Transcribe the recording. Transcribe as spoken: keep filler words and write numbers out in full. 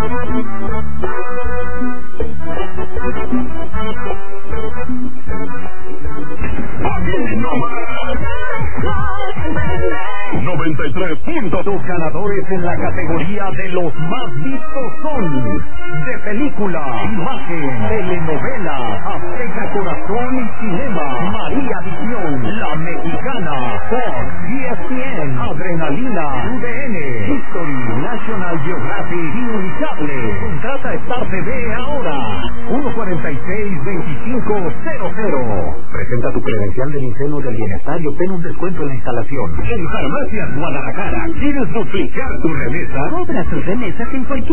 noventa y tres puntos. Los ganadores en la categoría de los más vistos son de película, imagen, telenovela, Azteca Corazón y Cinema, María Visión, La Mexicana, Fox, E S P N, Adrenalina, U D N, History, National Geographic y Unicable. Contrata Star T V ahora. uno cuarenta y seis, veinticinco cero cero. Presenta tu credencial del Incendio del Bienestar y obtén un descuento en la instalación. En Farmacias Guadalajara, ¿quieres duplicar tu remesa? Cobra tus remesas en cualquier